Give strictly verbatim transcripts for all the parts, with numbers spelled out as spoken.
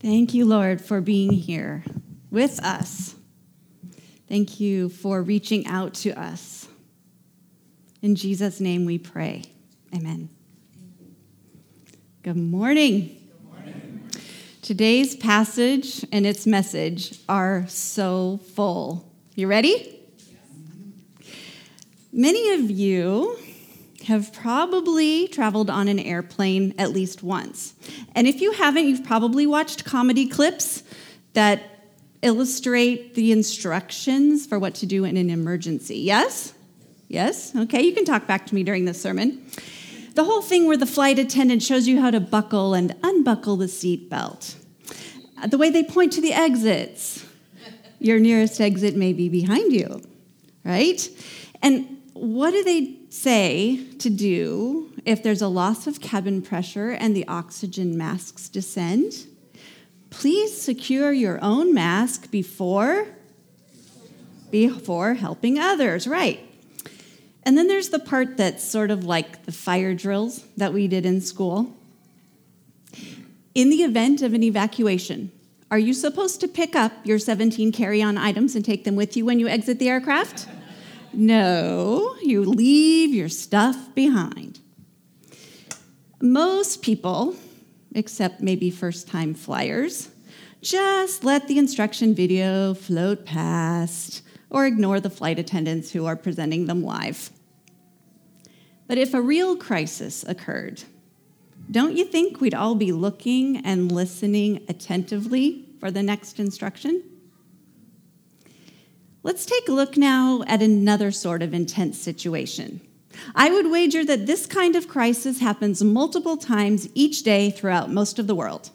Thank you, Lord, for being here with us. Thank you for reaching out to us. In Jesus' name we pray. Amen. Good morning. Good morning. Today's passage and its message are so full. You ready? Yes. Many of you have probably traveled on an airplane at least once. And if you haven't, you've probably watched comedy clips that illustrate the instructions for what to do in an emergency. Yes? Yes? Okay, you can talk back to me during this sermon. The whole thing where the flight attendant shows you how to buckle and unbuckle the seatbelt. The way they point to the exits. Your nearest exit may be behind you, right? And what do they say to do if there's a loss of cabin pressure and the oxygen masks descend? Please secure your own mask before, before helping others, right? And then there's the part that's sort of like the fire drills that we did in school. In the event of an evacuation, are you supposed to pick up your seventeen carry-on items and take them with you when you exit the aircraft? No, you leave your stuff behind. Most people, except maybe first-time flyers, just let the instruction video float past or ignore the flight attendants who are presenting them live. But if a real crisis occurred, don't you think we'd all be looking and listening attentively for the next instruction? Let's take a look now at another sort of intense situation. I would wager that this kind of crisis happens multiple times each day throughout most of the world.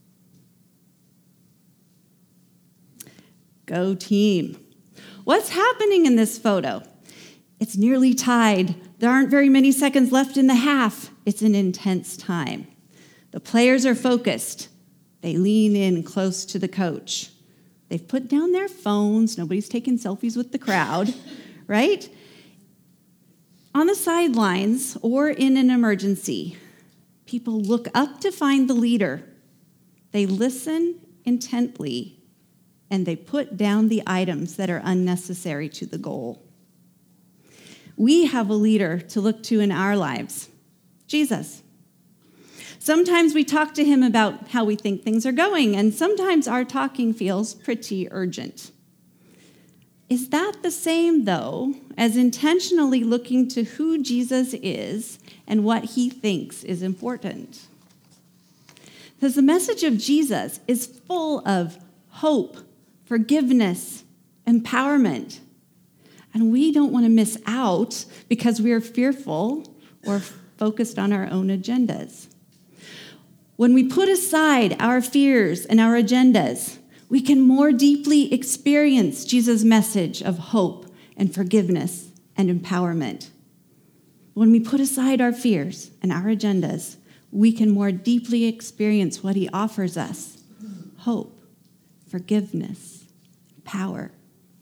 Go team. What's happening in this photo? It's nearly tied. There aren't very many seconds left in the half. It's an intense time. The players are focused. They lean in close to the coach. They've put down their phones. Nobody's taking selfies with the crowd, right? On the sidelines or in an emergency, people look up to find the leader. They listen intently, and they put down the items that are unnecessary to the goal. We have a leader to look to in our lives, Jesus. Sometimes we talk to him about how we think things are going, and sometimes our talking feels pretty urgent. Is that the same, though, as intentionally looking to who Jesus is and what he thinks is important? Because the message of Jesus is full of hope, forgiveness, empowerment. And we don't want to miss out because we are fearful or focused on our own agendas. When we put aside our fears and our agendas, we can more deeply experience Jesus' message of hope and forgiveness and empowerment. When we put aside our fears and our agendas, we can more deeply experience what he offers us: hope, forgiveness, power.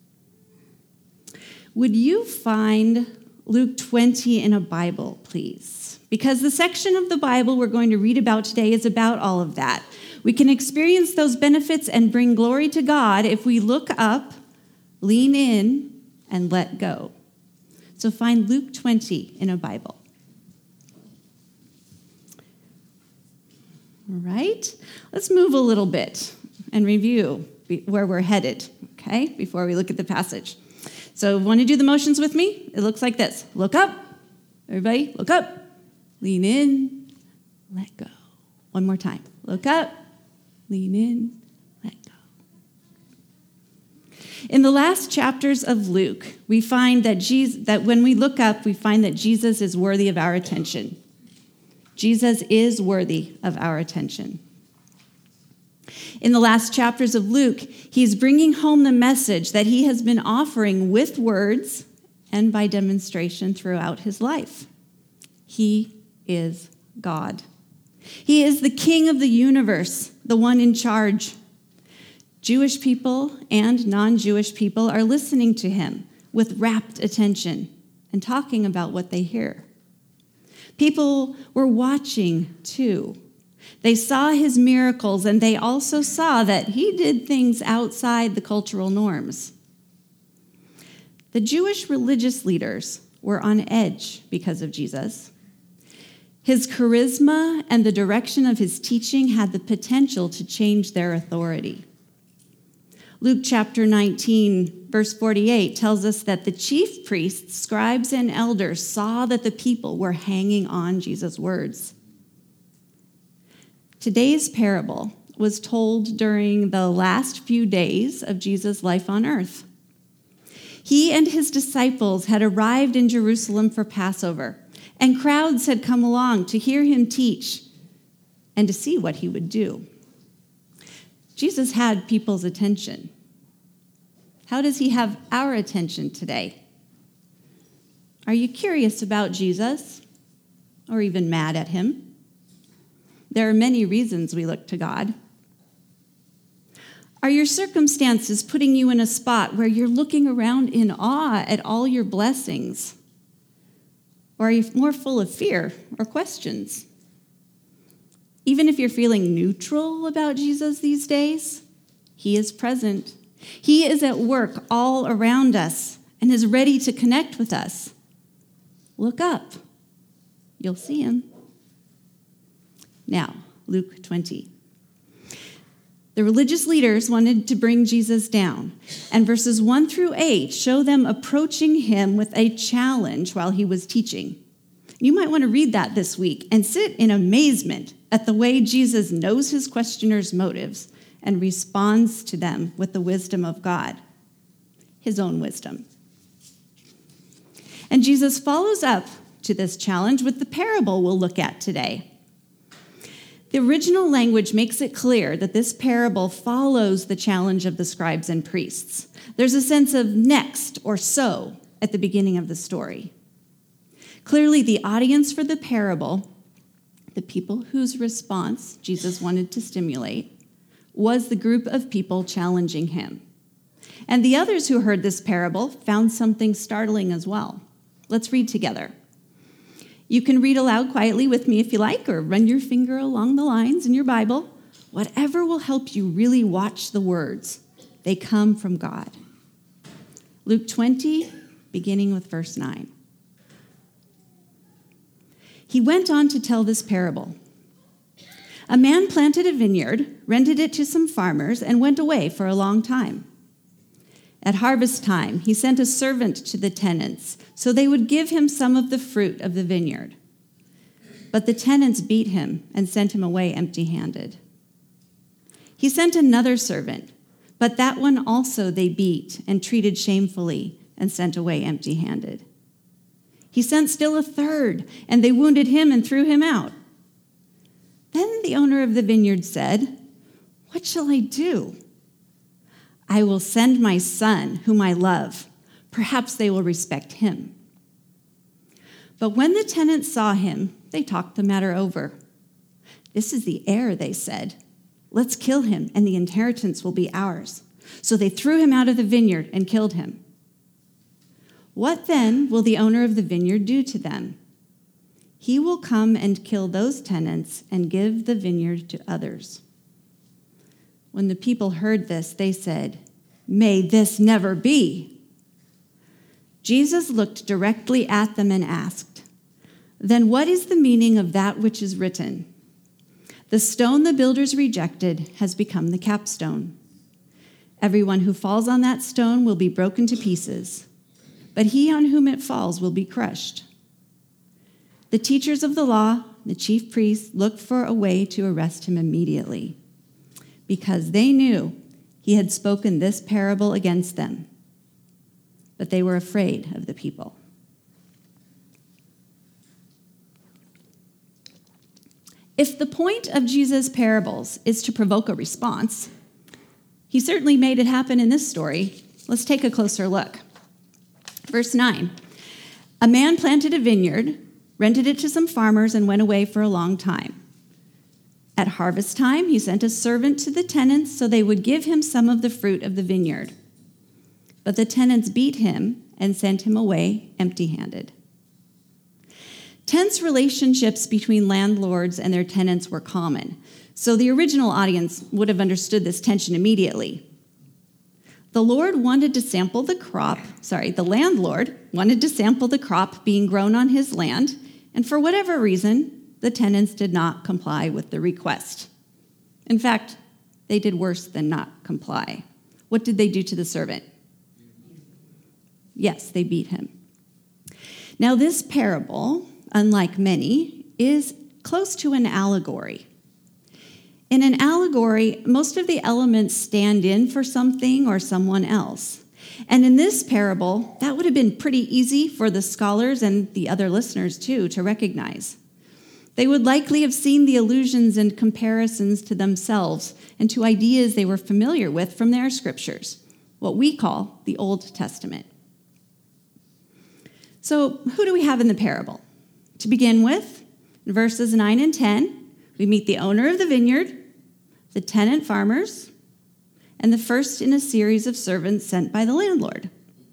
Would you find Luke twenty in a Bible, please? Because the section of the Bible we're going to read about today is about all of that. We can experience those benefits and bring glory to God if we look up, lean in, and let go. So find Luke twenty in a Bible. All right, let's move a little bit and review where we're headed, okay, before we look at the passage. So want to do the motions with me? It looks like this. Look up. Everybody, look up. Lean in. Let go. One more time. Look up. Lean in. Let go. In the last chapters of Luke, we find that Jesus, that when we look up, we find that Jesus is worthy of our attention. Jesus is worthy of our attention. In the last chapters of Luke, he's bringing home the message that he has been offering with words and by demonstration throughout his life. He is God. He is the King of the universe, the one in charge. Jewish people and non-Jewish people are listening to him with rapt attention and talking about what they hear. People were watching, too, They saw his miracles, and they also saw that he did things outside the cultural norms. The Jewish religious leaders were on edge because of Jesus. His charisma and the direction of his teaching had the potential to change their authority. Luke chapter nineteen, verse forty-eight tells us that the chief priests, scribes, and elders saw that the people were hanging on Jesus' words. Today's parable was told during the last few days of Jesus' life on earth. He and his disciples had arrived in Jerusalem for Passover, and crowds had come along to hear him teach and to see what he would do. Jesus had people's attention. How does he have our attention today? Are you curious about Jesus or even mad at him? There are many reasons we look to God. Are your circumstances putting you in a spot where you're looking around in awe at all your blessings? Or are you more full of fear or questions? Even if you're feeling neutral about Jesus these days, he is present. He is at work all around us and is ready to connect with us. Look up. You'll see him. Now, Luke twenty. The religious leaders wanted to bring Jesus down, and verses one through eight show them approaching him with a challenge while he was teaching. You might want to read that this week and sit in amazement at the way Jesus knows his questioners' motives and responds to them with the wisdom of God, his own wisdom. And Jesus follows up to this challenge with the parable we'll look at today. The original language makes it clear that this parable follows the challenge of the scribes and priests. There's a sense of next or so at the beginning of the story. Clearly, the audience for the parable, the people whose response Jesus wanted to stimulate, was the group of people challenging him. And the others who heard this parable found something startling as well. Let's read together. You can read aloud quietly with me if you like, or run your finger along the lines in your Bible. Whatever will help you really watch the words. They come from God. Luke twenty, beginning with verse nine. He went on to tell this parable. A man planted a vineyard, rented it to some farmers, and went away for a long time. At harvest time, he sent a servant to the tenants so they would give him some of the fruit of the vineyard. But the tenants beat him and sent him away empty-handed. He sent another servant, but that one also they beat and treated shamefully and sent away empty-handed. He sent still a third, and they wounded him and threw him out. Then the owner of the vineyard said, "What shall I do? I will send my son, whom I love. Perhaps they will respect him." But when the tenants saw him, they talked the matter over. "This is the heir," they said. "Let's kill him, and the inheritance will be ours." So they threw him out of the vineyard and killed him. What then will the owner of the vineyard do to them? He will come and kill those tenants and give the vineyard to others. When the people heard this, they said, "May this never be." Jesus looked directly at them and asked, "Then what is the meaning of that which is written? The stone the builders rejected has become the capstone. Everyone who falls on that stone will be broken to pieces, but he on whom it falls will be crushed." The teachers of the law, the chief priests, looked for a way to arrest him immediately, because they knew he had spoken this parable against them. But they were afraid of the people. If the point of Jesus' parables is to provoke a response, he certainly made it happen in this story. Let's take a closer look. Verse nine, a man planted a vineyard, rented it to some farmers, and went away for a long time. At harvest time, he sent a servant to the tenants so they would give him some of the fruit of the vineyard. But the tenants beat him and sent him away empty-handed. Tense relationships between landlords and their tenants were common, so the original audience would have understood this tension immediately. The Lord wanted to sample the crop, sorry, the landlord wanted to sample the crop being grown on his land, and for whatever reason, the tenants did not comply with the request. In fact, they did worse than not comply. What did they do to the servant? Yes, they beat him. Now, this parable, unlike many, is close to an allegory. In an allegory, most of the elements stand in for something or someone else. And in this parable, that would have been pretty easy for the scholars and the other listeners, too, to recognize. They would likely have seen the allusions and comparisons to themselves and to ideas they were familiar with from their scriptures, what we call the Old Testament. So, who do we have in the parable? To begin with, in verses nine and ten, we meet the owner of the vineyard, the tenant farmers, and the first in a series of servants sent by the landlord.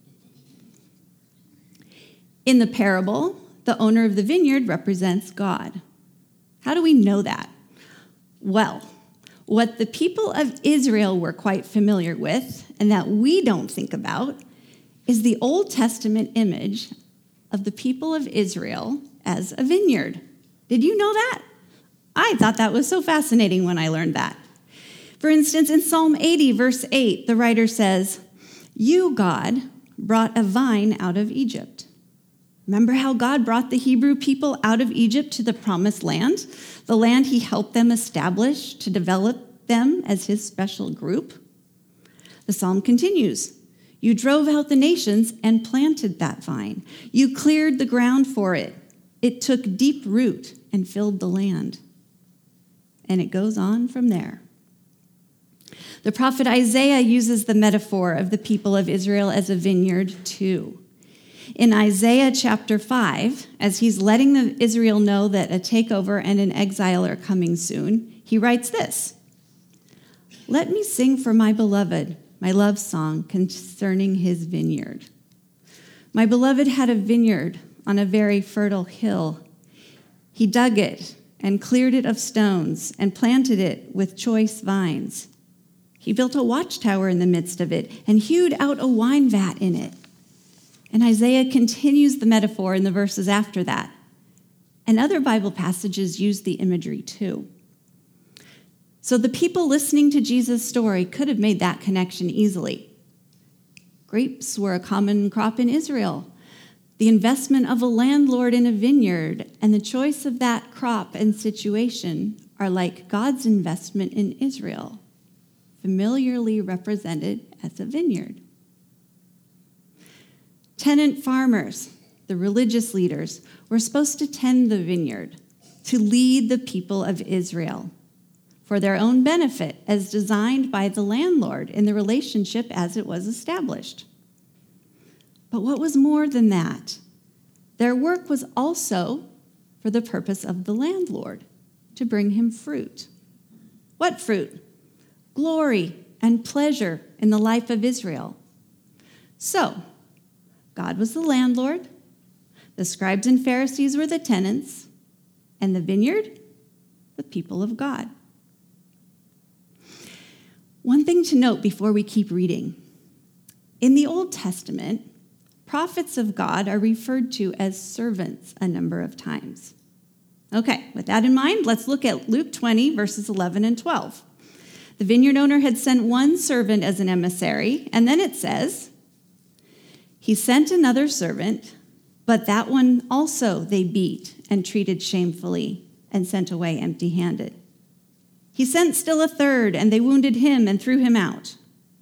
In the parable, the owner of the vineyard represents God. How do we know that? Well, what the people of Israel were quite familiar with, and that we don't think about, is the Old Testament image of the people of Israel as a vineyard. Did you know that? I thought that was so fascinating when I learned that. For instance, in Psalm eighty, verse eight, the writer says, "You, God, brought a vine out of Egypt." Remember how God brought the Hebrew people out of Egypt to the promised land, the land he helped them establish to develop them as his special group? The psalm continues, "You drove out the nations and planted that vine. You cleared the ground for it. It took deep root and filled the land." And it goes on from there. The prophet Isaiah uses the metaphor of the people of Israel as a vineyard too. In Isaiah chapter five, as he's letting the Israel know that a takeover and an exile are coming soon, he writes this, "Let me sing for my beloved my love song concerning his vineyard. My beloved had a vineyard on a very fertile hill. He dug it and cleared it of stones and planted it with choice vines. He built a watchtower in the midst of it and hewed out a wine vat in it." And Isaiah continues the metaphor in the verses after that. And other Bible passages use the imagery too. So the people listening to Jesus' story could have made that connection easily. Grapes were a common crop in Israel. The investment of a landlord in a vineyard and the choice of that crop and situation are like God's investment in Israel, familiarly represented as a vineyard. Tenant farmers, the religious leaders, were supposed to tend the vineyard, to lead the people of Israel for their own benefit as designed by the landlord in the relationship as it was established. But what was more than that? Their work was also for the purpose of the landlord, to bring him fruit. What fruit? Glory and pleasure in the life of Israel. So, God was the landlord, the scribes and Pharisees were the tenants, and the vineyard, the people of God. One thing to note before we keep reading. In the Old Testament, prophets of God are referred to as servants a number of times. Okay, with that in mind, let's look at Luke twenty, verses eleven and twelve. The vineyard owner had sent one servant as an emissary, and then it says, "He sent another servant, but that one also they beat and treated shamefully and sent away empty-handed. He sent still a third, and they wounded him and threw him out."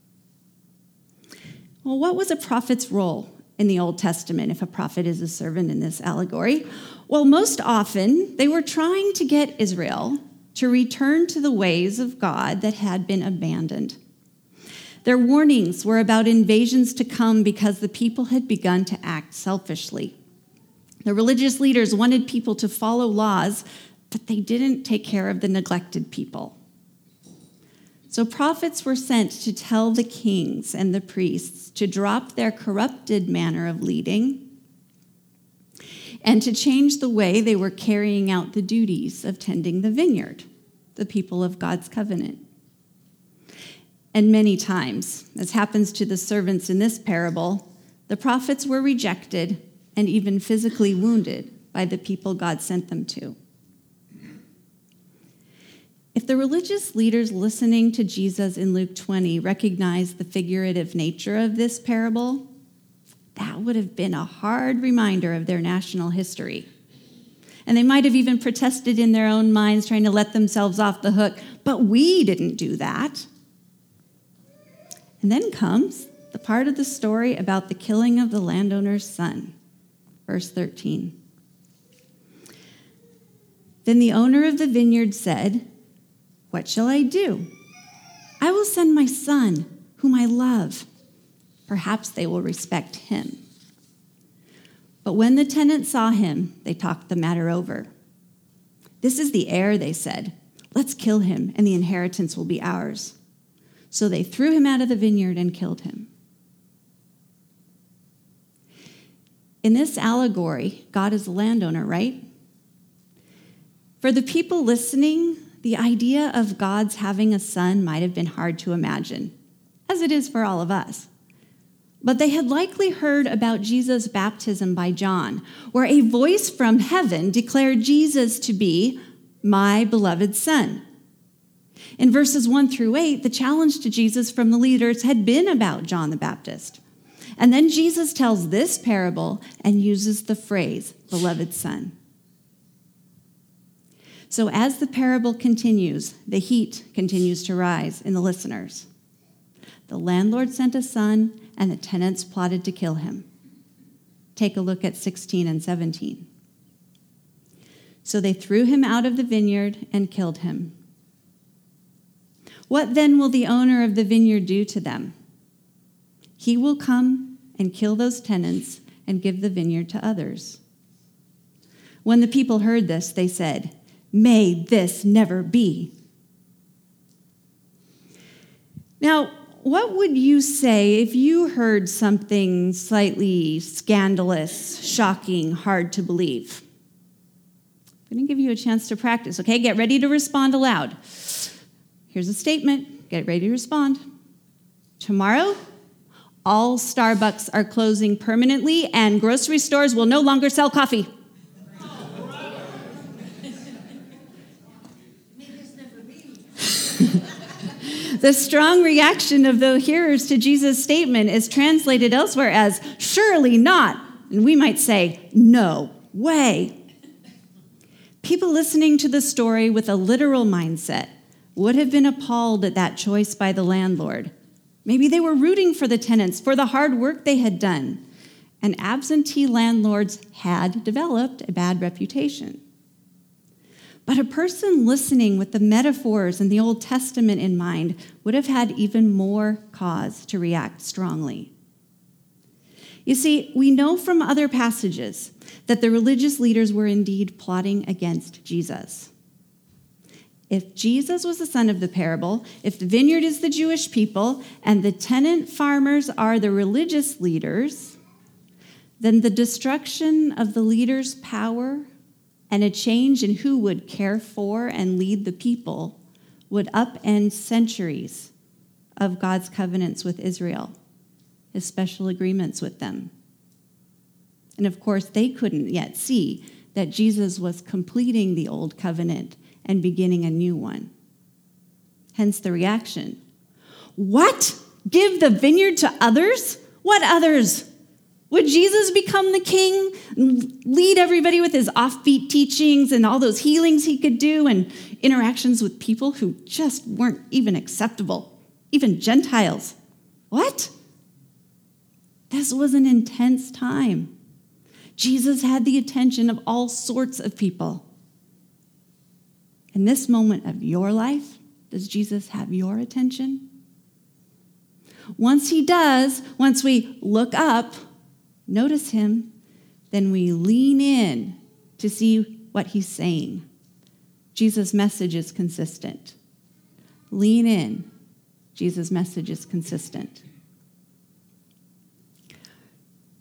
Well, what was a prophet's role in the Old Testament if a prophet is a servant in this allegory? Well, most often they were trying to get Israel to return to the ways of God that had been abandoned. Their warnings were about invasions to come because the people had begun to act selfishly. The religious leaders wanted people to follow laws, but they didn't take care of the neglected people. So prophets were sent to tell the kings and the priests to drop their corrupted manner of leading and to change the way they were carrying out the duties of tending the vineyard, the people of God's covenant. And many times, as happens to the servants in this parable, the prophets were rejected and even physically wounded by the people God sent them to. If the religious leaders listening to Jesus in Luke twenty recognized the figurative nature of this parable, that would have been a hard reminder of their national history. And they might have even protested in their own minds, trying to let themselves off the hook, but we didn't do that. And then comes the part of the story about the killing of the landowner's son. Verse thirteen. Then the owner of the vineyard said, "What shall I do? I will send my son, whom I love. Perhaps they will respect him." But when the tenants saw him, they talked the matter over. "This is the heir," they said. "Let's kill him, and the inheritance will be ours." So they threw him out of the vineyard and killed him. In this allegory, God is the landowner, right? For the people listening, the idea of God's having a son might have been hard to imagine, as it is for all of us. But they had likely heard about Jesus' baptism by John, where a voice from heaven declared Jesus to be my beloved son. In verses one through eight, the challenge to Jesus from the leaders had been about John the Baptist. And then Jesus tells this parable and uses the phrase, beloved son. So as the parable continues, the heat continues to rise in the listeners. The landlord sent a son, and the tenants plotted to kill him. Take a look at sixteen and seventeen. So they threw him out of the vineyard and killed him. What then will the owner of the vineyard do to them? He will come and kill those tenants and give the vineyard to others. When the people heard this, they said, "May this never be." Now, what would you say if you heard something slightly scandalous, shocking, hard to believe? I'm going to give you a chance to practice, okay? Get ready to respond aloud. Here's a statement. Get ready to respond. Tomorrow, all Starbucks are closing permanently and grocery stores will no longer sell coffee. The strong reaction of the hearers to Jesus' statement is translated elsewhere as, "Surely not." And we might say, "No way." People listening to the story with a literal mindset would have been appalled at that choice by the landlord. Maybe they were rooting for the tenants for the hard work they had done. And absentee landlords had developed a bad reputation. But a person listening with the metaphors in the Old Testament in mind would have had even more cause to react strongly. You see, we know from other passages that the religious leaders were indeed plotting against Jesus. If Jesus was the son of the parable, if the vineyard is the Jewish people, and the tenant farmers are the religious leaders, then the destruction of the leaders' power and a change in who would care for and lead the people would upend centuries of God's covenants with Israel, his special agreements with them. And of course, they couldn't yet see that Jesus was completing the old covenant and beginning a new one. Hence the reaction. What? Give the vineyard to others? What others? Would Jesus become the king, lead everybody with his offbeat teachings and all those healings he could do and interactions with people who just weren't even acceptable, even Gentiles? What? This was an intense time. Jesus had the attention of all sorts of people. In this moment of your life, does Jesus have your attention? Once he does, once we look up, notice him, then we lean in to see what he's saying. Jesus' message is consistent. Lean in. Jesus' message is consistent.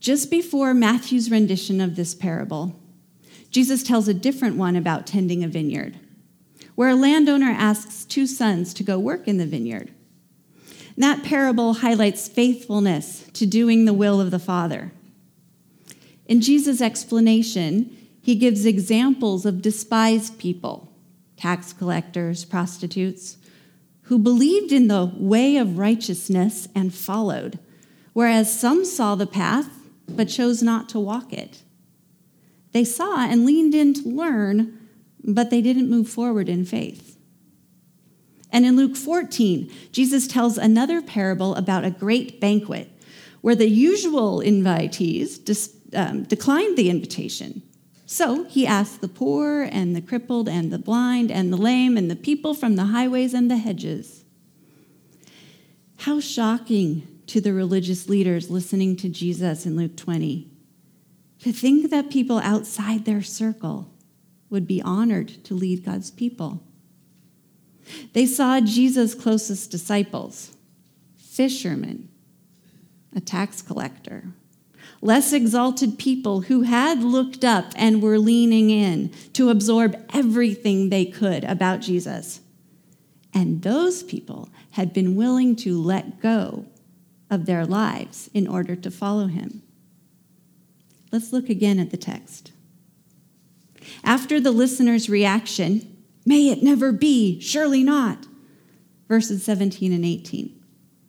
Just before Matthew's rendition of this parable, Jesus tells a different one about tending a vineyard, where a landowner asks two sons to go work in the vineyard. And that parable highlights faithfulness to doing the will of the Father. In Jesus' explanation, he gives examples of despised people, tax collectors, prostitutes, who believed in the way of righteousness and followed, whereas some saw the path but chose not to walk it. They saw and leaned in to learn, but they didn't move forward in faith. And in Luke fourteen, Jesus tells another parable about a great banquet where the usual invitees dis- um, declined the invitation. So he asked the poor and the crippled and the blind and the lame and the people from the highways and the hedges. How shocking to the religious leaders listening to Jesus in Luke twenty, to think that people outside their circle would be honored to lead God's people. They saw Jesus' closest disciples, fishermen, a tax collector, less exalted people who had looked up and were leaning in to absorb everything they could about Jesus. And those people had been willing to let go of their lives in order to follow him. Let's look again at the text. After the listener's reaction, "May it never be, surely not," verses seventeen and eighteen.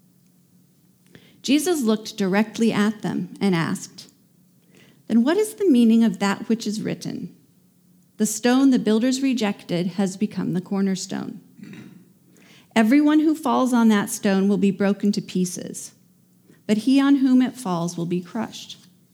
Jesus looked directly at them and asked, "Then what is the meaning of that which is written? The stone the builders rejected has become the cornerstone. Everyone who falls on that stone will be broken to pieces, but he on whom it falls will be crushed."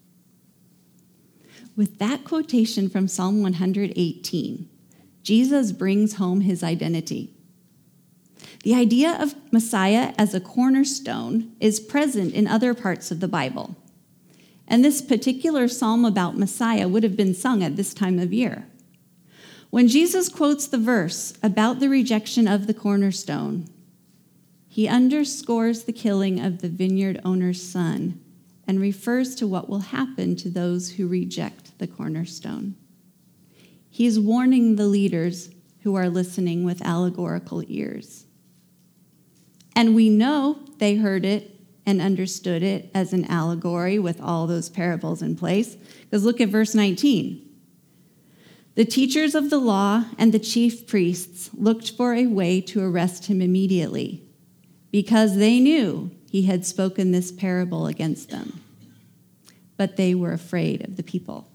With that quotation from Psalm one eighteen, Jesus brings home his identity. The idea of Messiah as a cornerstone is present in other parts of the Bible. And this particular psalm about Messiah would have been sung at this time of year. When Jesus quotes the verse about the rejection of the cornerstone, he underscores the killing of the vineyard owner's son and refers to what will happen to those who reject the cornerstone. He's warning the leaders who are listening with allegorical ears. And we know they heard it and understood it as an allegory with all those parables in place, because look at verse nineteen. The teachers of the law and the chief priests looked for a way to arrest him immediately, because they knew he had spoken this parable against them. But they were afraid of the people.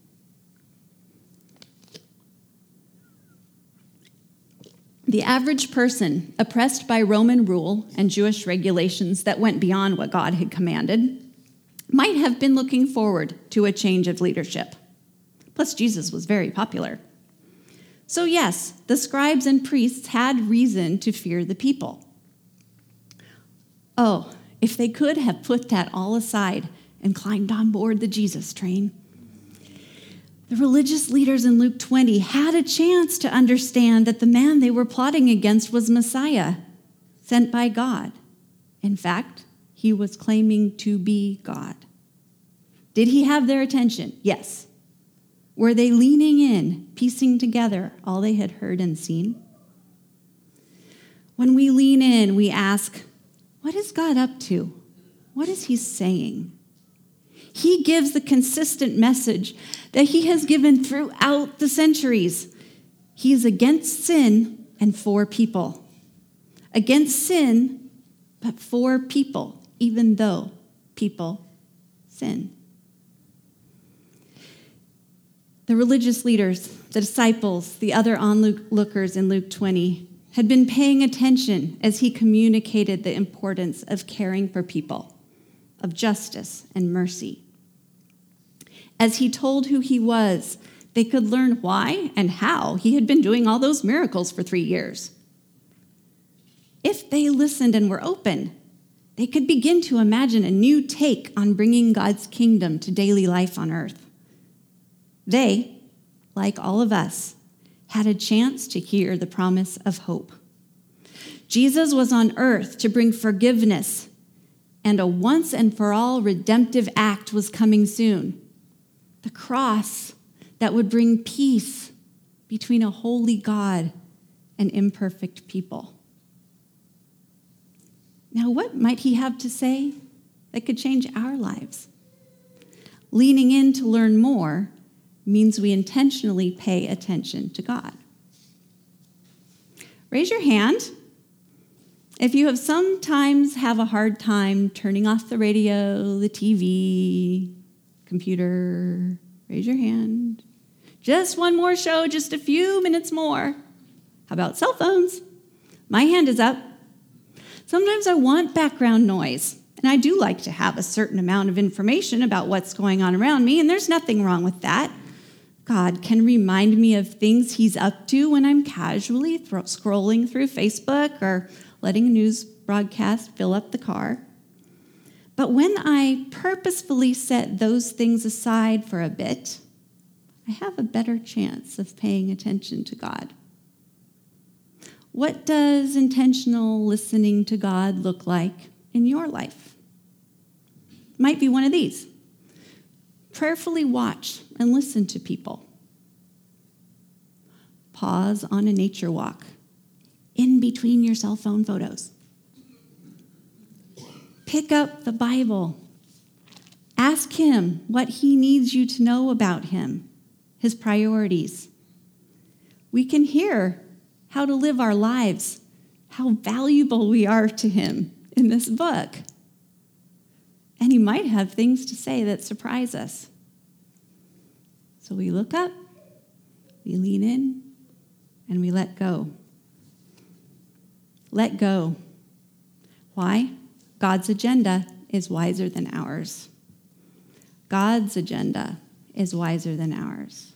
The average person, oppressed by Roman rule and Jewish regulations that went beyond what God had commanded, might have been looking forward to a change of leadership. Plus, Jesus was very popular. So yes, the scribes and priests had reason to fear the people. Oh, if they could have put that all aside and climbed on board the Jesus train. The religious leaders in Luke twenty had a chance to understand that the man they were plotting against was Messiah, sent by God. In fact, he was claiming to be God. Did he have their attention? Yes. Were they leaning in, piecing together all they had heard and seen? When we lean in, we ask, what is God up to? What is he saying? He gives the consistent message that he has given throughout the centuries. He is against sin and for people. Against sin, but for people, even though people sin. The religious leaders, the disciples, the other onlookers in Luke twenty had been paying attention as he communicated the importance of caring for people, of justice and mercy. As he told who he was, they could learn why and how he had been doing all those miracles for three years. If they listened and were open, they could begin to imagine a new take on bringing God's kingdom to daily life on earth. They, like all of us, had a chance to hear the promise of hope. Jesus was on earth to bring forgiveness and a once and for all redemptive act was coming soon. The cross that would bring peace between a holy God and imperfect people. Now, what might he have to say that could change our lives? Leaning in to learn more means we intentionally pay attention to God. Raise your hand if you have sometimes have a hard time turning off the radio, the T V, computer. Raise your hand. Just one more show, just a few minutes more. How about cell phones? My hand is up. Sometimes I want background noise, and I do like to have a certain amount of information about what's going on around me, and there's nothing wrong with that. God can remind me of things he's up to when I'm casually thro- scrolling through Facebook or letting a news broadcast fill up the car. But when I purposefully set those things aside for a bit, I have a better chance of paying attention to God. What does intentional listening to God look like in your life? It might be one of these. Prayerfully watch and listen to people. Pause on a nature walk in between your cell phone photos. Pick up the Bible. Ask him what he needs you to know about him, his priorities. We can hear how to live our lives, how valuable we are to him in this book. And he might have things to say that surprise us. So we look up, we lean in, and we let go. Let go. Why? God's agenda is wiser than ours. God's agenda is wiser than ours.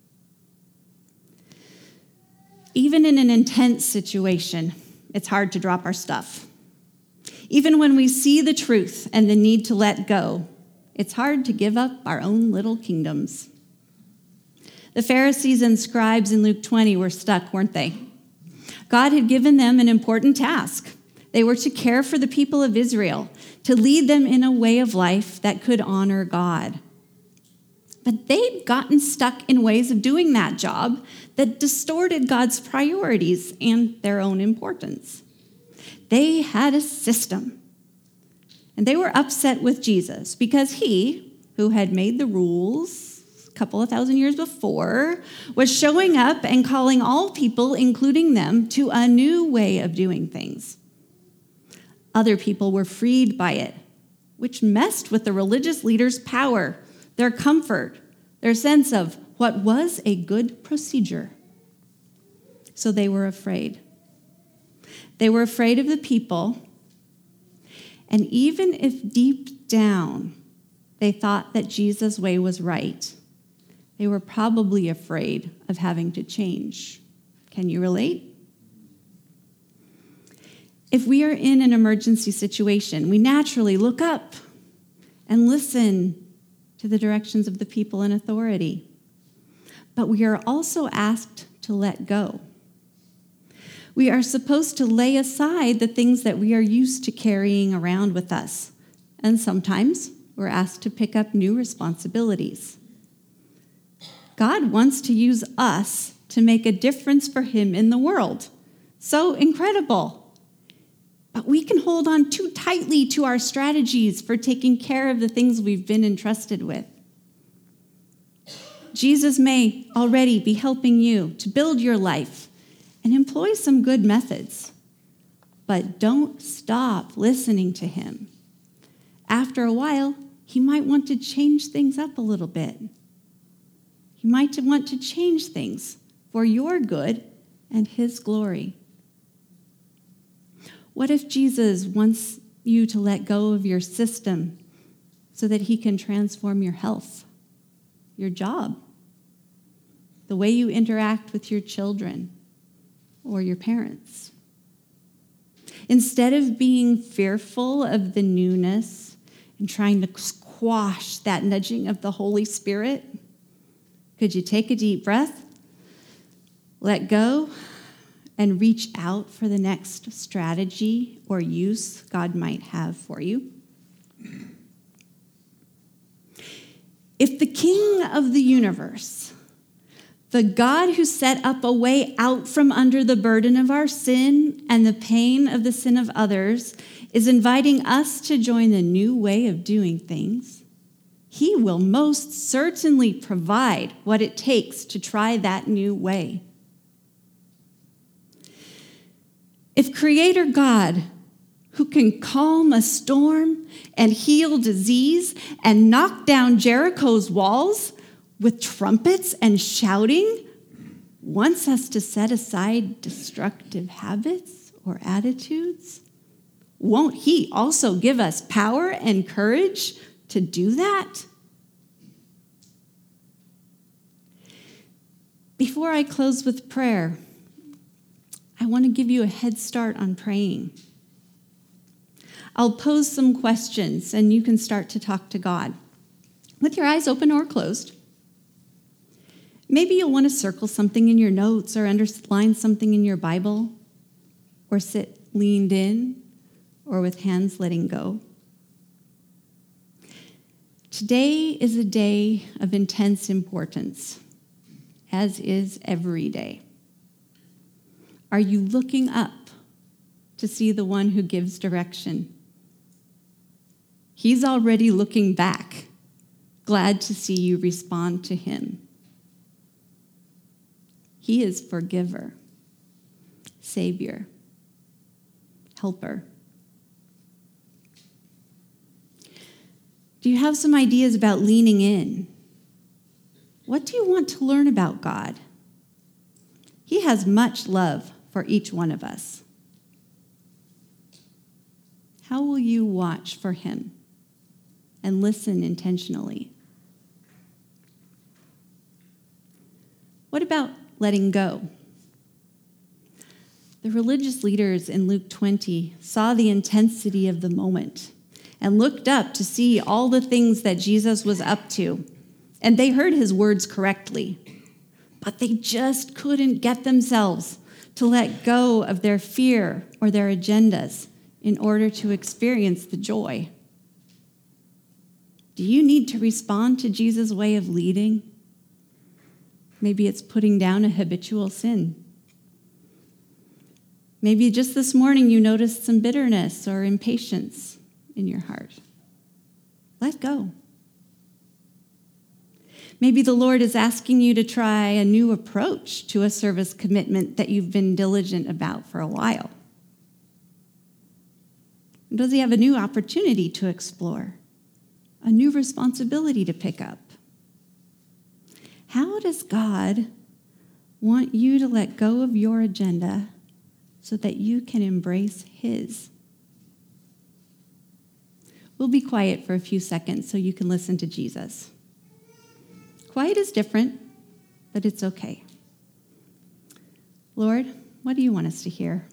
Even in an intense situation, it's hard to drop our stuff. Even when we see the truth and the need to let go, it's hard to give up our own little kingdoms. The Pharisees and scribes in Luke twenty were stuck, weren't they? God had given them an important task. They were to care for the people of Israel, to lead them in a way of life that could honor God. But they'd gotten stuck in ways of doing that job that distorted God's priorities and their own importance. They had a system. And they were upset with Jesus because he, who had made the rules a couple of thousand years before, was showing up and calling all people, including them, to a new way of doing things. Other people were freed by it, which messed with the religious leaders' power, their comfort, their sense of what was a good procedure. So they were afraid. They were afraid of the people, and even if deep down they thought that Jesus' way was right, they were probably afraid of having to change. Can you relate? If we are in an emergency situation, we naturally look up and listen to the directions of the people in authority. But we are also asked to let go. We are supposed to lay aside the things that we are used to carrying around with us. And sometimes we're asked to pick up new responsibilities. God wants to use us to make a difference for him in the world. So incredible. But we can hold on too tightly to our strategies for taking care of the things we've been entrusted with. Jesus may already be helping you to build your life and employ some good methods, but don't stop listening to him. After a while, he might want to change things up a little bit. He might want to change things for your good and his glory. What if Jesus wants you to let go of your system so that he can transform your health, your job, the way you interact with your children or your parents? Instead of being fearful of the newness and trying to squash that nudging of the Holy Spirit, could you take a deep breath, let go, and reach out for the next strategy or use God might have for you? If the King of the universe, the God who set up a way out from under the burden of our sin and the pain of the sin of others, is inviting us to join the new way of doing things, he will most certainly provide what it takes to try that new way. If Creator God, who can calm a storm and heal disease and knock down Jericho's walls with trumpets and shouting, wants us to set aside destructive habits or attitudes, won't he also give us power and courage to do that? Before I close with prayer, I want to give you a head start on praying. I'll pose some questions and you can start to talk to God with your eyes open or closed. Maybe you'll want to circle something in your notes or underline something in your Bible, or sit leaned in or with hands letting go. Today is a day of intense importance, as is every day. Are you looking up to see the one who gives direction? He's already looking back, glad to see you respond to him. He is forgiver, savior, helper. Do you have some ideas about leaning in? What do you want to learn about God? He has much love for each one of us. How will you watch for him and listen intentionally? What about letting go? The religious leaders in Luke twenty saw the intensity of the moment and looked up to see all the things that Jesus was up to, and they heard his words correctly, but they just couldn't get themselves to let go of their fear or their agendas in order to experience the joy. Do you need to respond to Jesus' way of leading? Maybe it's putting down a habitual sin. Maybe just this morning you noticed some bitterness or impatience in your heart. Let go. Maybe the Lord is asking you to try a new approach to a service commitment that you've been diligent about for a while. Does he have a new opportunity to explore, a new responsibility to pick up? How does God want you to let go of your agenda so that you can embrace his? We'll be quiet for a few seconds so you can listen to Jesus. Quiet is different, but it's okay. Lord, what do you want us to hear?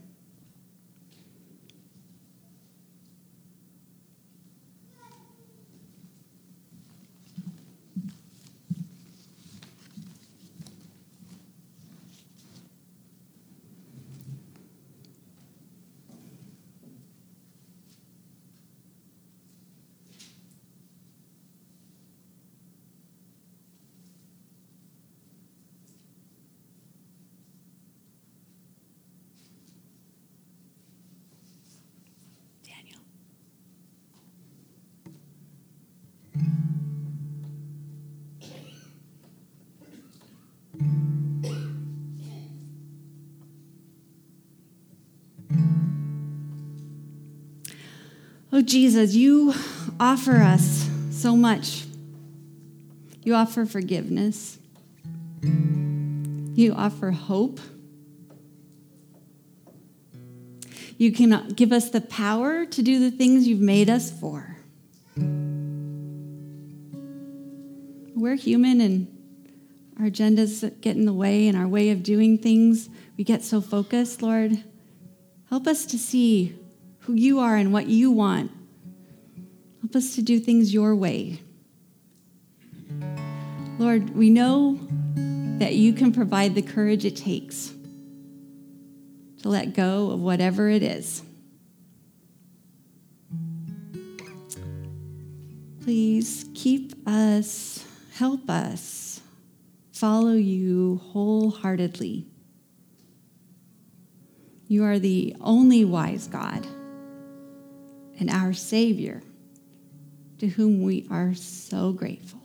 Oh, Jesus, you offer us so much. You offer forgiveness. You offer hope. You can give us the power to do the things you've made us for. We're human and our agendas get in the way and our way of doing things. We get so focused, Lord. Help us to see who you are and what you want. Help us to do things your way. Lord, we know that you can provide the courage it takes to let go of whatever it is. Please keep us, help us follow you wholeheartedly. You are the only wise God and our Savior, to whom we are so grateful.